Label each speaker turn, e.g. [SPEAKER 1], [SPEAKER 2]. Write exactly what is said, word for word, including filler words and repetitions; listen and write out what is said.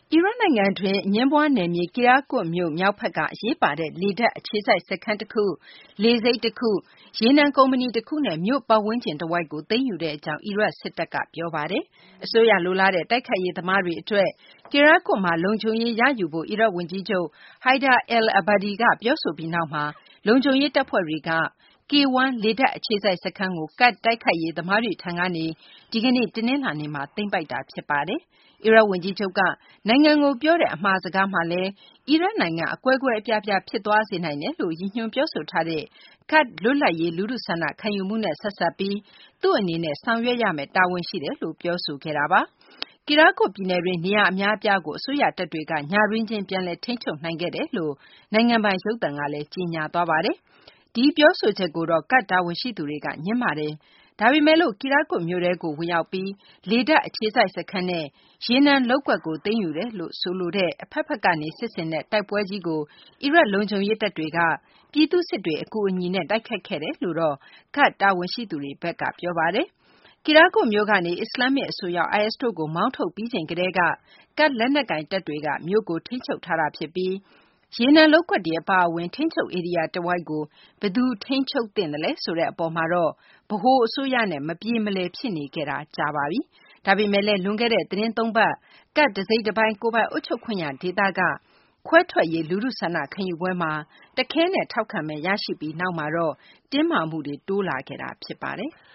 [SPEAKER 1] အီရတ်နိုင်ငံတွင်း အငြင်းပွားနယ်မြေ Kirkuk မြို့ မြောက်ဘက်က အရေးပါတဲ့ လေတပ် အခြေစိုက်စခန်းတခု၊ လေဆိပ်တခု၊ ရေနံကုမ္ပဏီတခုနဲ့ မြို့ပတ်ဝန်းကျင်တဝိုက်ကို သိမ်းယူကြောင်း အီရတ်စစ်တပ်က ပြောပါတယ်။ အစိုးရလိုလားတဲ့ တိုက်ခိုက်ရေးသမားတွေအတွက် Kirkuk မှာ လုံခြုံရေးရယူဖို့ အီရတ်ဝန်ကြီးချုပ် Haider al-Abadi က ပြောဆိုပြီးနောက်မှာ လုံခြုံရေးတပ်ဖွဲ့တွေက K တစ် လေတပ်အခြေစိုက်စခန်းကို ကာဒ့်တိုက်ခိုက်ရေးသမားတွေထံကနေ ဒီကနေ့ တနင်္လာနေ့မှာ သိမ်းပိုက်ခဲ့တာ ဖြစ်ပါတယ်။ အီရတ်ဝန်ကြီးချုပ်က နိုင်ငံကိုပြောတဲ့ အမှာစကားမှာလည်း အီရတ်နိုင်ငံ အကွဲကွဲအပြားပြား ဖြစ်သွားစေနိုင်တယ်လို့ ရည်ညွှန်းပြောဆိုထားတဲ့ ကာဒ့်လွတ်လပ်ရေး လူထုဆန္ဒခံယူမှုနဲ့ ဆက်စပ်ပြီး သူ့အနေနဲ့ ဆောင်ရွက်ရမယ့် တာဝန်ရှိတယ်လို့ ပြောဆိုခဲ့တာပါ။ Kirkuk ပြည်နယ်တွင်း နေရာအများအပြားကို အစိုးရတပ်တွေက ညတွင်းချင်း ပြန်လည် ထိန်းချုပ်နိုင်ခဲ့တယ်လို့ နိုင်ငံပိုင်ရုပ်သံကလည်း ကြေညာသွားပါတယ်။ ဒီပြောဆိုချက်ကိုတော့ ကာဒ့်တာဝန်ရှိသူတွေက ငြင်းဆိုထားပါတယ်။ ဒါပေမယ့်လို့ Kirkuk မြို့ထဲကို ဝင်ရောက်ပြီး လေတပ်အခြေစိုက်စခန်းနဲ့ ရေနံလုပ်ကွက်ကို သိမ်းယူတယ်လို့ ဆိုလိုတဲ့ အဘက်ဘက်ကနေ စစ်ဆင်တဲ့ တိုက်ပွဲကြီးကို အီရတ်လုံခြုံရေးတပ်တွေက ပြည်သူ့စစ်တွေ အကူအညီနဲ့ တိုက်ခိုက်ခဲ့တယ်လို့တော့ ကာဒ့်တာဝန်ရှိသူတွေဘက်က ပြောပါတယ်။ Kirkuk မြို့ကနေ အစ္စလာမ္မစ်အစွန်းရောက် IS တို့ကို မောင်းထုတ်ပြီးချိန်ကတည်းက ကာဒ့်လက်နက်ကိုင်တပ်တွေက မြို့ကို ထိန်းချုပ်ထားတာဖြစ်ပြီး ရေနံလုပ်ကွက်တွေ အပါအဝင် ထိန်းချုပ်ဧရိယာတဝိုက်ကို ဘယ်သူ ထိန်းချုပ်သင့်သလဲ ဆိုတဲ့အပေါ်မှာတော့ ဗဟိုအစိုးရနဲ့ မပြေမလည် ဖြစ်နေခဲ့တာ ကြာပါပြီ။ ဒါပေမယ့်လည်း လွန်ခဲ့တဲ့ သီတင်း သုံးပတ် ကာဒ့်တစိတ်တပိုင်း ကိုယ်ပိုင်အုပ်ချုပ်ခွင့်ရဒေသက ခွဲထွက်ရေး လူထုဆန္ဒခံယူပွဲမှာ တခဲနက် ထောက်ခံမဲ ရရှိပြီးနောက်မှာတော့ တင်းမာမှုတွေ တိုးလာခဲ့တာ ဖြစ်ပါတယ်။